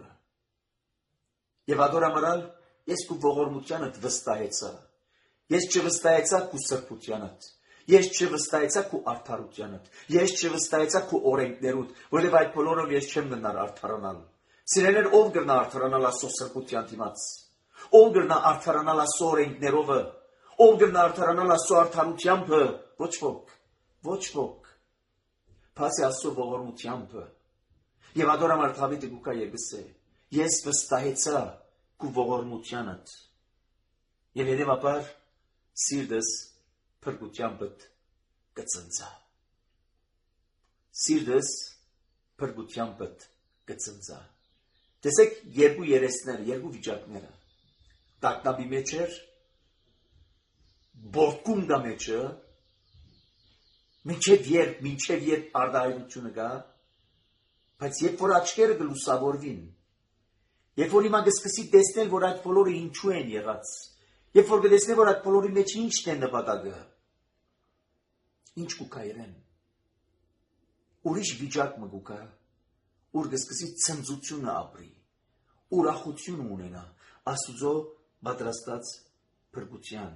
Եվ ադորամարալ ես քու ողորմությանդ վստահեցա, ես չվստահեցա քու սրբությանդ, ես չվստահեցա քու արդարությանդ, ես չվստահեցա քու օրենքներուդ, որովհետև այդ բոլորով ես չեմ գնար արդարանալ։ Սիրելիներ, ով գնա արդարանալ Աստծո սրբության դիմաց, ով գնա արդարանալ Աստծո օրենքներովը, ով գնա արդարանալ Աստծո արդարությամբ, ոչ ոք, բացի Աստծո ողորմությամբ։ Եվ ադորամար Դավիթը գուկա եկսե, ես վստահեցա քու ողորմությանդ, եւ հետեւաբար սիրտս փրկությամբ կծնծա։ Սիրտս փրկությամբ կծնծա։ Տեսեք երկու երեսներ, երկու վիճակները։ Տակնապի մեջ էր, բորկում դա մեջը, մինչև երբ արդայությունը գա, բայց երբ որ աչքերը գլուսավորվին, երբ որ հիմա կսկսի տեսնել, որ այդ բոլորը ինչու են եղած, երբ որ կտեսնի, որ այդ բոլորի մեջ ինչն է նպատակը, ինչ կուկա իրեն, ուրիշ վիճակ մը կուկա, ուր կսկսի ցնծությունը ապրի, ուրախություն ունենա Աստուծո պատրաստած փրկության,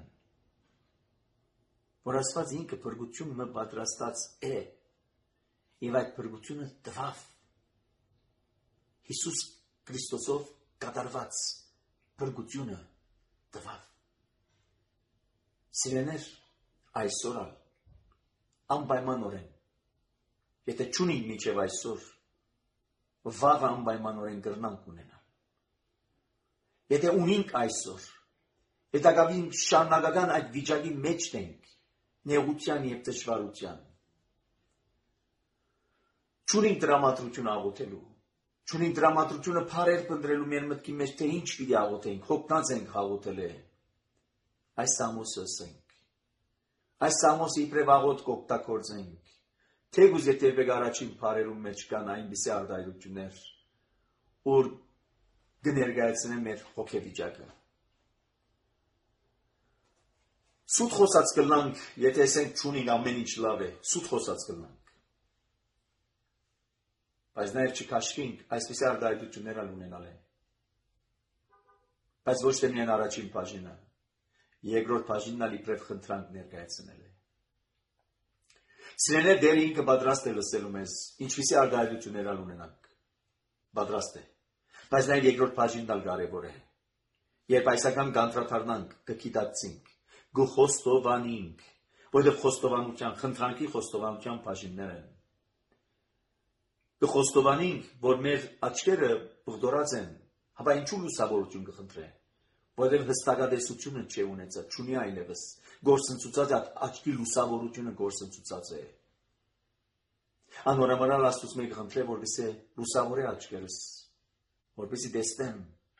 որ Աստված ինքը փրկությունը պատրաստած է, եւ այդ փրկությունը տվավ Հիսուս Քրիստոսով կատարված փրկությունը տվավ։ Սիրելիներ, այսօր անպայմանորեն, եթե չունենք մինչև այսօր, վաղ անպայմանորեն կրնանք ունենալ։ Եթե ունենք այսօր, հետագավին շարունակական այդ վիճակի մեջ ենք, նեղության եւ դժվարության, չունենք դրամատրություն աղոթելու, չունենք դրամատրությունը փարեր փնտրելու մեր մտքի մեջ, թե ինչ պիտի աղոթենք, հոգնած ենք աղոթել է, այս Սամոսը ասենք, այս Սամոսը իբրև աղոթք օգտագործենք, թեգուզ եթե առաջին փարերում մեջ կան այնպիսի արդայություններ, որ կներկայացնեն մեր հոգեվիճակը։ Սուտ խոսած կլանք, եթե ասենք չունենք ամեն ինչ լավ է, սուտ խոսած կլանք։ Բայց նաև չքաշվենք, այսպիսի արդայություններ ունենալ են։ Բայց ոչ թե միայն առաջին բաժինը, երկրորդ բաժինն ալ իբրև խնդրանք ներկայացնել է։ Սիրելիներ, դեր ինքը պատրաստ է լսելու մեզ, ինչպիսի արտահայտություններ ունենանք։ Պատրաստ է։ Բայց նաև երկրորդ բաժինն ալ կարևոր է։ Երբ այսական կանտրադառնանք, կգիտակցենք, գխոստովանենք, որովհետև խոստովանության, խնդրանքի խոստովանության բաժիններ են։ Գխոստովանենք, որ մեր աչքերը բղդորած են, հապա ինչու լուսավորություն կխնդրեն, որովհետև հստակատեսությունը չի ունեցած, չունի այլևս, գործընծուցած աչքի լուսավորությունը գործընծուցած է։ Անորամարալ Աստծուց մեկ խնդրե, որպեսզի լուսավորե աչքերս, որպեսզի տեսնեմ։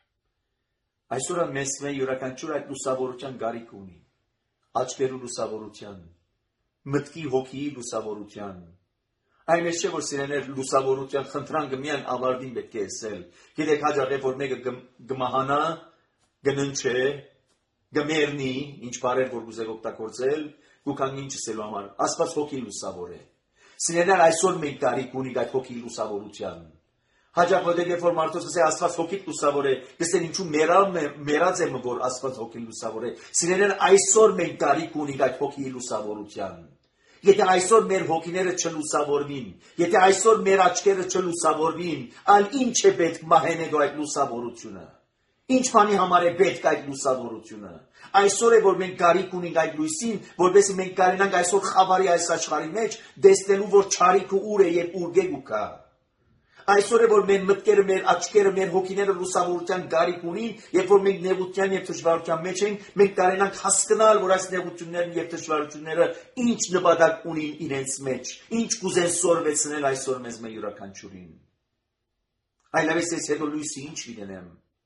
Այսօր մեզ յուրաքանչյուր այդ լուսավորության կարիք ունի, աչքերու լուսավորության, մտքի հոգիի լուսավորության։ Այնպես չէ, որ սիրելիներ լուսավորության խնդրանքը միայն ավարտին պետք է ասել։ Գիտեք հաջող է, որ մեկը գմահանա, գննչե, գմերնի, ինչ բարեր որ գուզեք օգտագործել, գուքան ինչ ասելու համար, Աստված հոգի լուսավոր է։ Սիրելիներ այսօր մենք կարիք ունենք այդ հոգի լուսավորության։ Հաջող որ որ մարդոց ասե Աստված հոգի լուսավոր է, գսեն ինչու մերած եմ որ Աստված հոգի լուսավոր է։ Սիրելիներ այսօր մենք կարիք ունենք այդ հոգի լուսավորության։ Եթե այսօր մեր հոգիները չլուսավորվին, եթե այսօր մեր աչքերը չլուսավորվին, ալ ինչ է պետք մահենեգո այդ լուսավորությունը։ Ինչ բանի համար է պետք այդ լուսավորությունը։ Այսօր է որ մենք կարիք ունենք այդ լույսին, որովհետեւ մենք կարենանք այսօր խավարի այս աշխարհի մեջ տեսնելու որ չարիքը ուր է եւ ուր գեգուկա։ Այսօր է որ մեր մտքերը, մեր աչքերը, մեր հոգիները լուսավորության կարիք ունին, երբ որ մենք նեղության եւ դժվարության մեջ ենք, մենք կարենանք հասկանալ, որ այս նեղություններն եւ դժվարությունները ինչ նպատակ ունին իրենց մեջ, ինչ կուզեն սորվեցնել այսօր մեզ յուրաքանչյուրին։ Այլևս ես հետո լույսի ինչ վիդենեմ։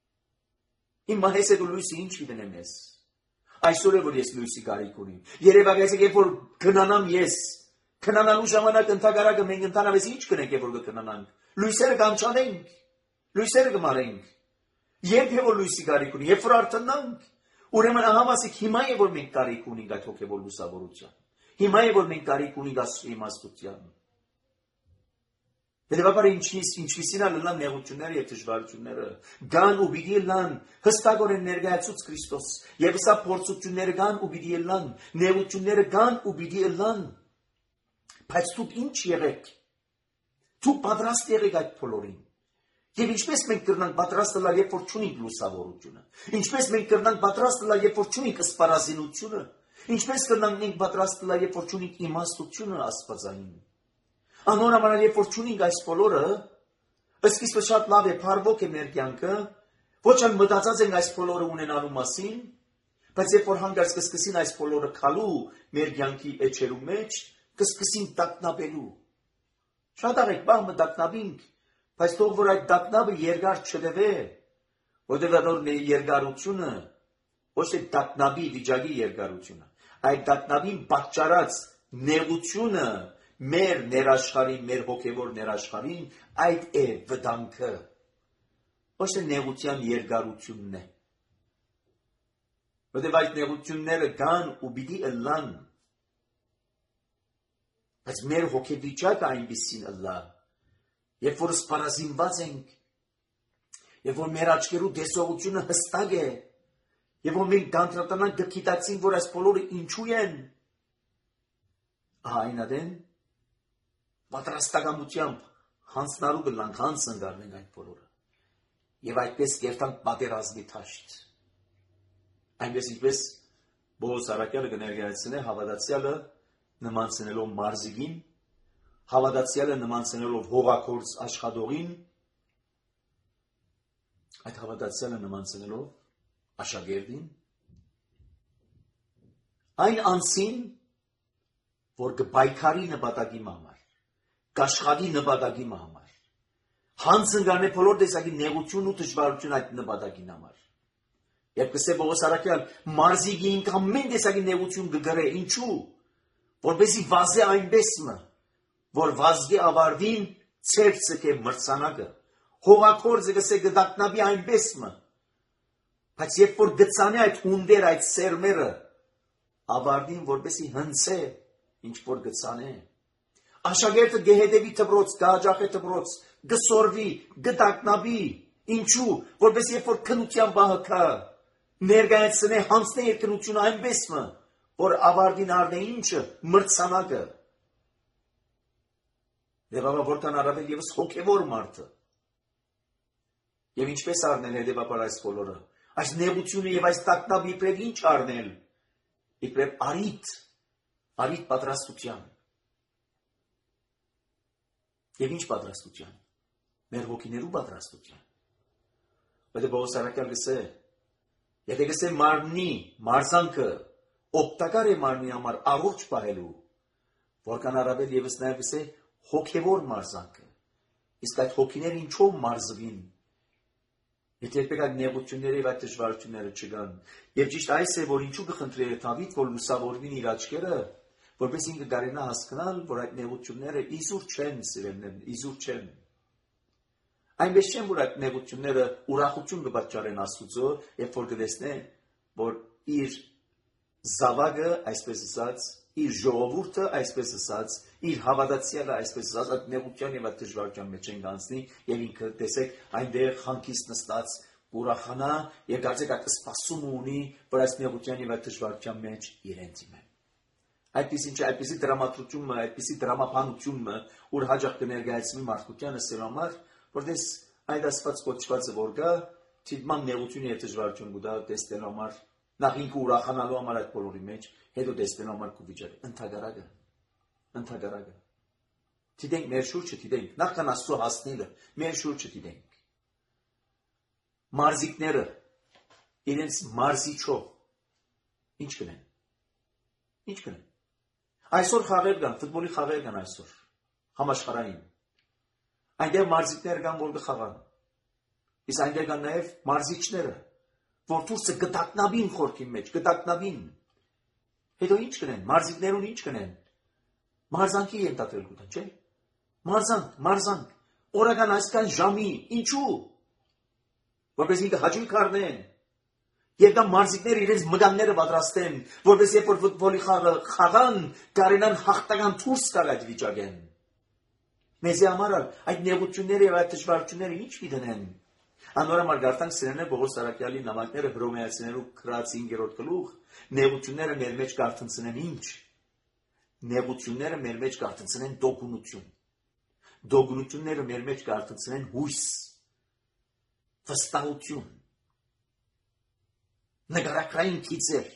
Իմ մահես հետո լույսի ինչ վիդենեմ ես։ Այսօր է որ ես լույսի կարիք ունիմ։ Երևակայեցեք, երբ որ քնանամ ես, քնանալու ժամանակ ընդհակառակը մենք ընդհանրապես ինչ կնենք, երբ որ կքնանանք։ Լույսերը կանչանենք, լույսերը կմարենք, երբ է որ լույսի կարիք ունի, երբ որ արթնանք, ուրեմն ահամասիկ հիմա է որ մենք կարիք ունենք այդ հոգևոր լուսավորության, հիմա է որ մենք կարիք ունենք Աստծո իմաստության։ Հետևաբար ինչպիսին լան նեղությունները եւ դժվարությունները, գան ու պիտի լան, հստակորեն ներկայացուց Քրիստոս, եւ սա փորձությունները գան ու պիտի լան, նեղությունները գան ու պիտի լան, բայց դուք ինչ եղեք, դուք պատրաստ եղեք այդ բոլորին։ Եվ ինչպես մենք կրնանք պատրաստ լալ, երբ որ չունենք լուսավորությունը, ինչպես մենք կրնանք պատրաստ լալ, երբ որ չունենք սպառազինությունը, ինչպես կրնանք մենք պատրաստ լալ, երբ որ չունենք իմաստությունը աստվածային։ Անորամարալ երբ որ չունենք այս բոլորը, սկիզբը շատ լավ է, փառվոք է մեր կյանքը, ոչ այլ մտածած ենք այս բոլորը ունենալու մասին, բայց երբ որ հանգարց կսկսին այս բոլորը քալու մեր կյանքի էջերու մեջ, կսկսին տագնապելու։ Շատ աղեք բաղ մտակնաբինք, բայց թող որ այդ տագնաբը երկար չդվե, որտեղ երկարությունը, ոչ թե տագնաբի վիճակի երկարությունը, այդ տագնաբին պատճառած նեղությունը մեր ներաշխարհին, մեր հոգևոր ներաշխարհին, այդ է վտանգը, ոչ թե նեղության երկարությունն է, որտեղ այդ նեղությունները կան ու պիտի ըլլան, բայց մեր հոգեվիճակը այնպիսին ըլլա, երբ որ սպառազինված ենք, երբ որ մեր աչքերու տեսողությունը հստակ է, երբ որ մենք դանդրատանանք կգիտակցենք, որ այս բոլորը ինչու են, այն adեն պատրաստակամությամբ հանձնարու կլանք, հանձ ընկարնենք այդ բոլորը եւ այդպես կերտանք պատերազմի թաշտ։ Այնպես ինչպես Պողոս առաքյալը կներկայացնե հավատացյալը նմանցնելով մարզիկին, հավատացյալը նմանցնելով հողակորձ աշխատողին, այդ հավատացյալը նմանցնելով աշակերտին, այն անձին, որ կպայքարի նպատակի համար, կաշխատի նպատակի համար, հանձ ընկարնե բոլոր տեսակի նեղություն ու դժվարություն այդ նպատակին համար։ Երբ կսե Պողոս առաքյալ մարզիկին ամեն տեսակի նեղություն կգրե, ինչու, որպեսզի վազե այնպեսը, որ վազգի ավարդին ցերծը կե մրցանակը, հողակորձը կսե գդակնաբի այնպեսը, բայց երբ որ գծանե այդ հունդեր, այդ սերմերը, ավարդին որպեսզի հնցե, ինչ որ գծանե, աշակերտը գհետևի թբրոց, գաճախե թբրոց, գսորվի, գդակնաբի, ինչու, որպես երբ որ քնության բահը կա, Ներկայացնե հանցնե երկնությունը այնպես մը, որ ավարտին արնե ինչը մրցանակը։ Եվ որքան առավել եւս հոգևոր մարդը։ Եվ ինչպես առնել հետևաբար այս բոլորը։ Այս նեղությունը եւ այս տագնապը իբրև ինչ առնել։ Իբրև արիտ պատրաստության։ Եվ ինչ պատրաստության։ Մեր հոգիներու պատրաստության։ Բայց Պողոս առաքյալ գսե, եթե գսե մարմնի, մարզանքը օգտակար է մարմնի համար առողջ պահելու, որքան առավել եւս նաեւ գսե հոգևոր մարզանքը։ Իսկ այդ հոգիները ինչով մարզվին։ Եթե երբեք այդ նեղությունները եւ այդ դժվարությունները չգան։ Եվ ճիշտ այս է, որ ինչու կխնդրի Դավիթ, որ լուսավորվին իր աչքերը, որպես ինքը կարենա հասկանալ, որ այդ նեղությունները իզուր չեն սիրելիներ, իզուր չեն։ Այնպես չեն, որ այդ նեղությունները ուրախություն կպատճառեն Աստուծո, երբ որ կտեսնե, որ իր զավակը, այսպես ասած, իր ժողովուրդը, այսպես ասած, իր հավատացյալը, այսպես ասած, այդ նեղության եւ այդ դժվարության մեջ են գանցնի, եւ ինքը տեսեք այնտեղ խանքից նստած ուրախանա եւ կարծեք այդ սպասումը ունի, որ այս նեղության եւ այդ դժվարության մեջ իրենց իմեն։ Այդպիսի դրամատրությունը, այդպիսի դրամապանությունը, որ հաջող կներկայացվի մարդկությանը սերամար, որտես այդ ասված կոչվածը որ գա, թիդման նեղություն եւ դժվարություն գուտա տեսնելու համար, նախ ինքը ուրախանալու համար այդ բոլորի մեջ, հետո տեսնելու համար կուվիճակը, ընդհակառակը։ Դիտենք մեր շուրջը, դիտենք, նախքան Աստծո հասնելը, մեր շուրջը դիտենք։ Մարզիկները իրենց մարզիչով ինչ կնեն։ Ինչ կնեն։ Այսօր խաղեր կան, ֆուտբոլի խաղեր կան այսօր, համաշխարհային։ Այնտեղ մարզիկներ կան, որ կխաղան։ Իսկ այնտեղ կան նաև մարզիչները, որ դուրսը կտակնավին խորքի մեջ, կտակնավին։ Հետո ինչ կնեն, մարզիկներուն ինչ կնեն։ Մարզանքի ենթադրել կուտան, չէ՞։ Մարզանք, օրական այսքան ժամի, ինչու։ Որպես ինքը հաճույք առնեն։ Եվ դա մարզիկները իրենց մգանները պատրաստեն, որպես երբ որ ֆուտբոլի խաղը խաղան, կարենան հաղթական դուրս գալ այդ վիճակեն։ Մեզի համար այդ նեղությունները եւ այդ դժվարությունները ինչ դնեն։ Անորոշ գարտանք սերն է Պողոս առաքյալի նամակները հռոմեացիներու գրած 5-րդ գլուխ, նեղությունները մեր մեջ կարդացնեն ինչ։ Նեղությունները մեր մեջ կարդացնեն դոգունություն։ Դոգունությունները մեր մեջ կարդացնեն հույս, վստահություն, նկարակրային քիծեր։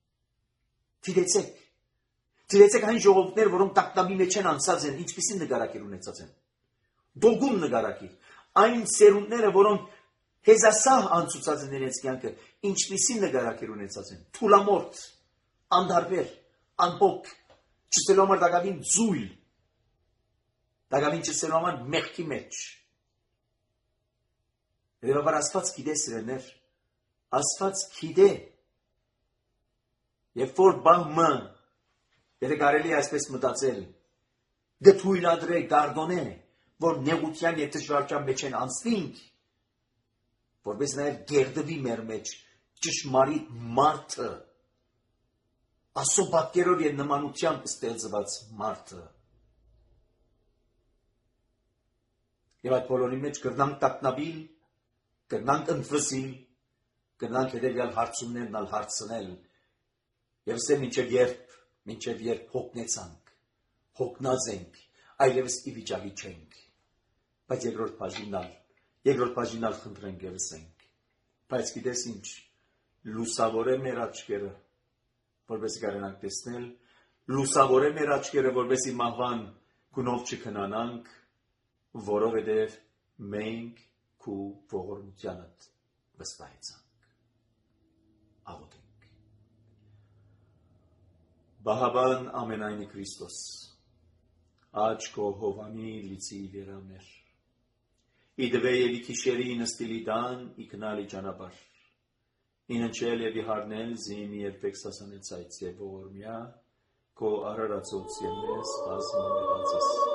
Դիտեցեք այն ժողովուրդներ, որոնք տագնապի մեջ են անցած են, ինչպիսի նկարակիր ունեցած են։ Դոգուն նկարակիր։ Այն սերունդները, որոնք հեզասահ անցուցած են իրենց կյանքը, ինչպիսի նկարակիր ունեցած են։ Թուլամորթ, անդարբեր, անփոք, չսելու համար դակավին զույլ, դակավին չսելու համար մեղքի մեջ։ Հետևաբար Աստված գիտե սիրելիներ, Աստված գիտե, երբ որ բամը, եթե կարելի է այսպես մտածել, դթույլադրե, գարդոնե, որ նեղության եւ դժվարության մեջ են անցնենք, որպես նաեւ գերդվի մեր մեջ ճշմարիտ մարդը, Աստծո պատկերով եւ նմանությամբ ստեղծված մարդը։ Եվ այդ բոլորի մեջ կրնանք տագնապիլ, կրնանք ընթվսիլ, կրնանք հետևյալ հարցումներն ալ հարցնել, եւ սե մինչև երբ հոգնեցանք, հոգնած ենք, այլևս ի վիճակի չենք, բայց երկրորդ բաժինալ խնդրենք եւս ենք, բայց գիտես ինչ, լուսավորե մեր աչքերը, որպես կարենանք տեսնել, լուսավորե մեր աչքերը, որպեսզի մահվան գունով չքնանանք, որովհետև մենք քու ողորմությանդ վստահեցանք։ Աղոթենք։ Բահաբան ամենայնի Քրիստոս, աչ քո հովանի լիցի վերամեր, իդվե եւ իքիշերի նստիլի դան իքնալի ճանապարհ, իննչել եւ իհարնել զիմի երբեք սասանեցայց եւ ողորմյա, քո արարածոց եւ մեզ բազմամեղացես։